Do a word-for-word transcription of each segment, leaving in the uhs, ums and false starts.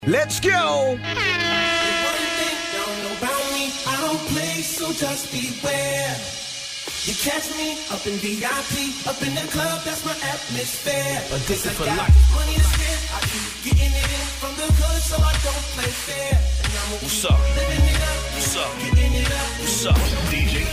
Let's go! One thing y'all know about me, I don't play, so just beware. You catch me up in V I P, up in the club, that's my atmosphere. But this is for got life. Money to spend, I keep getting it in from the hood, so I don't play fair. And I'm What's up? living it up, What's up? getting it up. What's up? D J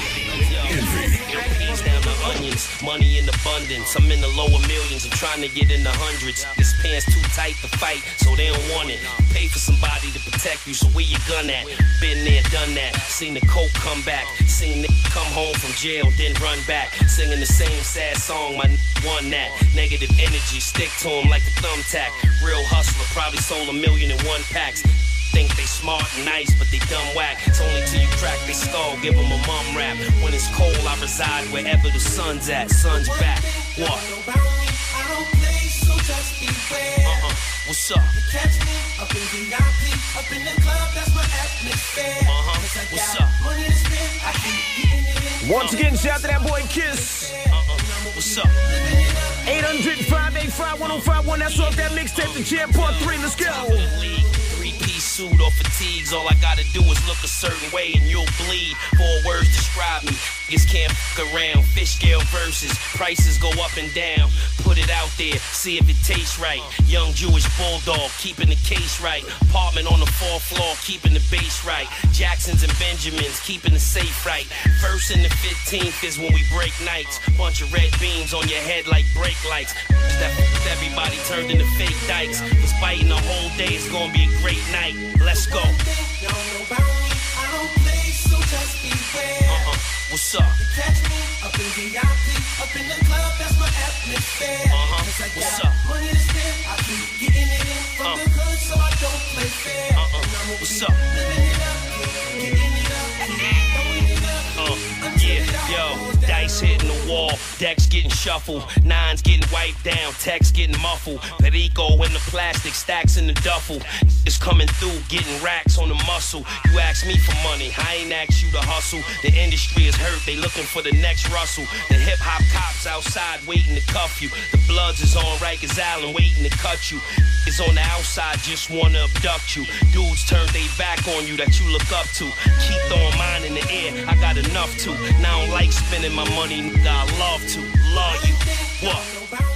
Peas down the onions, money in abundance. I'm in the lower millions, I'm trying to get in the hundreds. This pants too tight to fight, so they don't want it. Pay for somebody to protect you, so where you gun at? Been there, done that. Seen the coke come back, seen Nick come home from jail, then run back. Singing the same sad song, my n- won that. Negative energy, stick to him like a thumbtack. Real hustler, probably sold a million in one packs. Think they smart and nice, but they dumb whack. It's only till you crack their skull, give them a mum rap. When it's cold, I reside wherever the sun's at. Sun's back. What? Y'all know about me, I don't play, so just beware. Uh-uh. What's up? You catch me up in V I P, up in the club, that's my atmosphere. Uh-huh. Cause I What's got up? money to spend, I keep getting it in. Once again, shout out to that boy Kiss. Uh-uh. What's up? eight hundred, five eight five, one oh five one. That's off that mixtape, The Jam Part three. Let's go. Top of the league. Three-piece suit or fatigues. All I gotta do is look a certain way and you'll bleed. Four words describe me. Niggas can't fuck around. Fish scale verses. Prices go up and down. Put it out there. See if it tastes right. Young Jewish bulldog. Keeping the case right. Apartment on the fourth floor. Keeping the base right. Jacksons and Benjamins. Keeping the safe right. First and the fifteenth is when we break nights. Bunch of red beams on your head like brake lights. That f- everybody turned into fake dykes. Was fighting the whole day. It's gonna be a great night. Let's go. Y'all know about me, I don't play, so just beware. Uh-uh. What's up? Catch me up in V I P, up in the club, that's my atmosphere. Uh-huh. Cause I What's got up? money to spend, I keep getting it in from Uh. the hood, so I don't play fair. Uh-uh. And I'ma What's be up? living it up, getting it up, throwing it up. Uh, yeah, yo, dice hitting the wall, decks getting shuffled, nines getting wiped down, text getting muffled, Perico in the plastic, stacks in the duffel. It's coming through, getting racks on the muscle. You ask me for money, I ain't asked you to hustle. The industry is hurt, they looking for the next Russell. The hip hop cops outside waiting to cuff you. The Bloods is on Rikers Island waiting to cut you. Is on the outside, just wanna abduct you. Dudes turn they back on you that you look up to. Keep throwing mine in the air, I got enough to. Now I don't like spending my money, nigga, I love to. Love you. What?